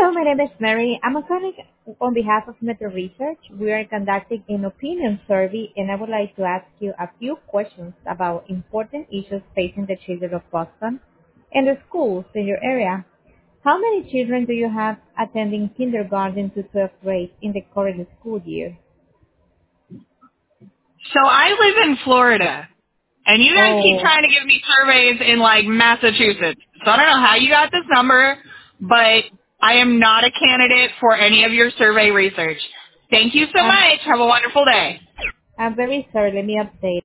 Hello, my name is Mary. I'm calling on behalf of Metro Research. We are conducting an opinion survey, and I would like to ask you a few questions about important issues facing the children of Boston and the schools in your area. How many children do you have attending kindergarten to 12th grade in the current school year? So I live in Florida, and you guys keep Oh, trying to give me surveys in, like, Massachusetts. So I don't know how you got this number, but I am not a candidate for any of your survey research. Thank you so I'm, much. Have a wonderful day. I'm very sorry. Let me update.